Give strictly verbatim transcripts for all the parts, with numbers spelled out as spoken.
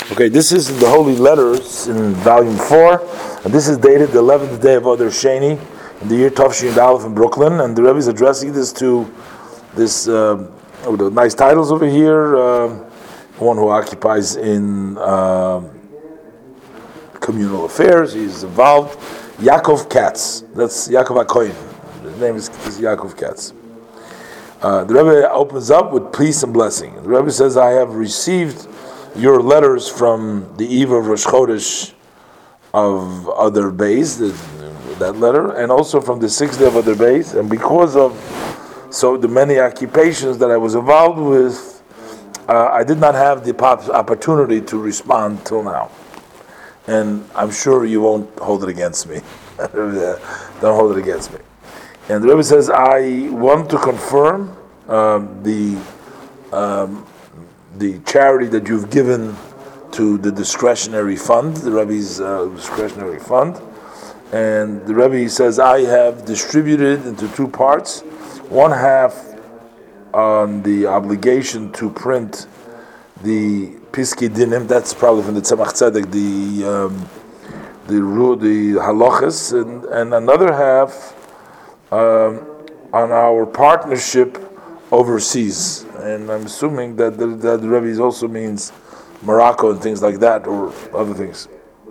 Okay, this is the Holy Letters in volume four, and this is dated the eleventh day of Adar Sheni in the year Tafshin Aleph in Brooklyn, and the Rebbe is addressing this to this, uh, with the nice titles over here, uh, one who occupies in uh, communal affairs, he's involved, Yaakov Katz, that's Yaakov HaKohen, his name is, is Yaakov Katz. Uh, the Rebbe opens up with peace and blessing. The Rebbe says, I have received your letters from the eve of Rosh Chodesh of Adar Beis, that letter, and also from the sixth day of Adar Beis, and because of so the many occupations that I was involved with, uh, I did not have the opportunity to respond till now. And I'm sure you won't hold it against me. Don't hold it against me. And the Rebbe says, I want to confirm um, the um, the charity that you've given to the discretionary fund, the Rebbe's uh, discretionary fund. And the Rebbe says, I have distributed into two parts. One half on the obligation to print the Piskei Dinim, that's probably from the Tzemach Tzedek, the um, the the halachas, and, and another half um, on our partnership overseas. And I'm assuming that the, that the Rebbe also means Morocco and things like that, or other things.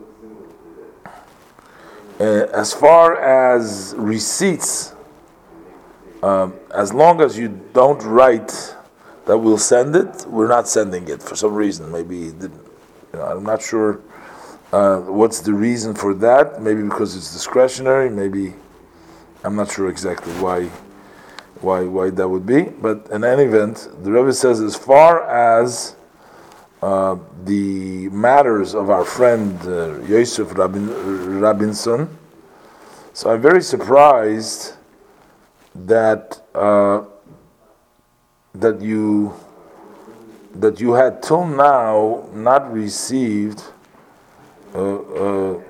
Uh, as far as receipts, um, as long as you don't write that we'll send it, we're not sending it for some reason. Maybe it didn't, you know, I'm not sure uh, what's the reason for that. Maybe because it's discretionary. Maybe I'm not sure exactly why. Why why that would be, but in any event, the Rebbe says as far as uh, the matters of our friend uh, Yosef Rabin, Robinson, so I'm very surprised that uh, that you that you had till now not received uh, uh,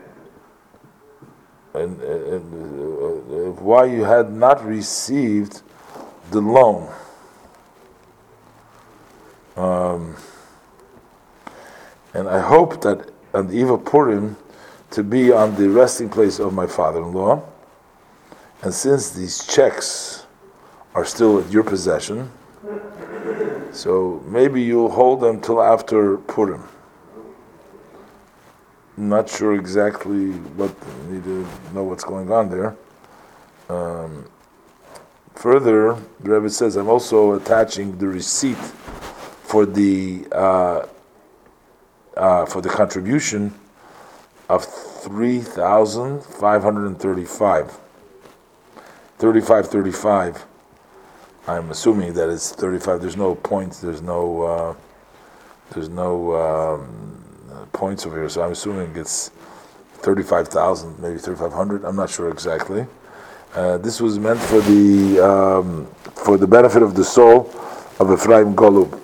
and, and uh, uh, why you had not received the loan. Um, and I hope that on the eve of Purim to be on the resting place of my father-in-law. And since these checks are still at your possession, so maybe you'll hold them till after Purim. I'm not sure exactly what, I need to know what's going on there. Um, Further, the Rebbe says, I'm also attaching the receipt for the uh, uh, for the contribution of three thousand five hundred thirty-five, thirty-five, thirty-five. I'm assuming that it's thirty-five. There's no points. There's no uh, there's no um, points over here. So I'm assuming it's thirty-five thousand, maybe thirty-five hundred. I'm not sure exactly. Uh, this was meant for the um, for the benefit of the soul of Ephraim Golub.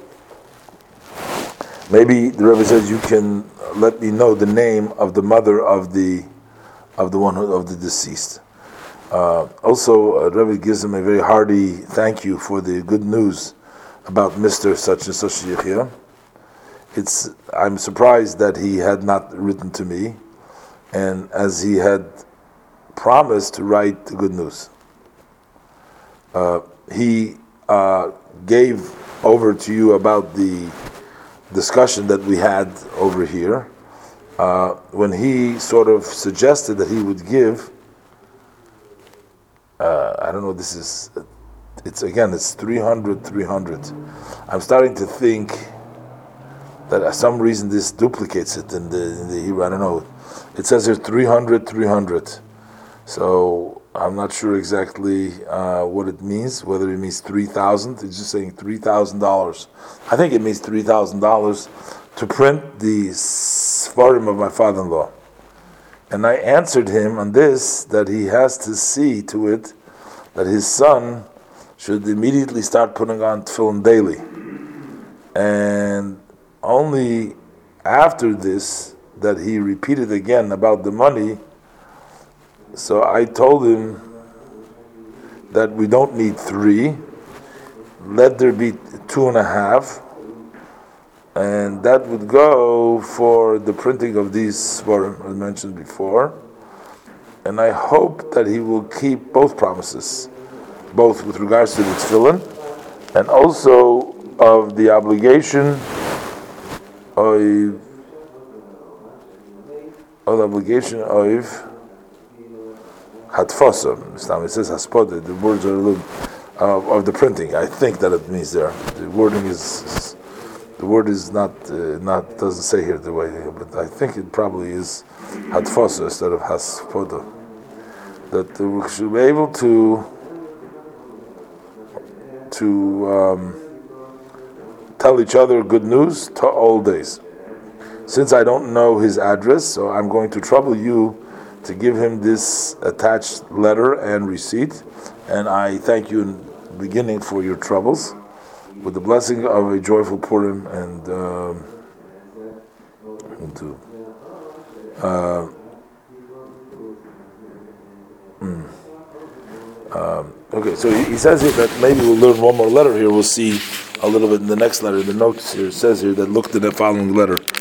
Maybe the Rebbe says you can let me know the name of the mother of the of the one who, of the deceased. Uh, also, uh, Rebbe gives him a very hearty thank you for the good news about Mister Such and Such Yechia. It's I'm surprised that he had not written to me, and as he had promised to write the good news. Uh, he uh, gave over to you about the discussion that we had over here uh, when he sort of suggested that he would give. Uh, I don't know. This is it's again. It's three hundred, three hundred. I'm starting to think that for some reason this duplicates it in the in the Hebrew. I don't know. It says here three hundred, three hundred. So I'm not sure exactly uh, what it means, whether it means three thousand. It's just saying three thousand dollars. I think it means three thousand dollars to print the Sfarim of my father-in-law. And I answered him on this that he has to see to it that his son should immediately start putting on tefillin daily. And only after this that he repeated again about the money. So I told him that we don't need three. Let there be two and a half. and that would go for the printing of these svarim as mentioned before. And I hope that he will keep both promises, both with regards to the tefillin and also of the obligation of, of the obligation of hatfasa. It says haspodah. The words are a little of, of the printing. I think that it means there. The wording is, is the word is not uh, not doesn't say here the way, but I think it probably is hatfasa instead of haspodah. That we should be able to to um, tell each other good news to all days. Since I don't know his address, so I'm going to trouble you to give him this attached letter and receipt, and I thank you in the beginning for your troubles, with the blessing of a joyful Purim and um, to, uh, mm, um, okay, so he, he says here that maybe we'll learn one more letter here. We'll see a little bit in the next letter. The notes here says here that looked at the following letter.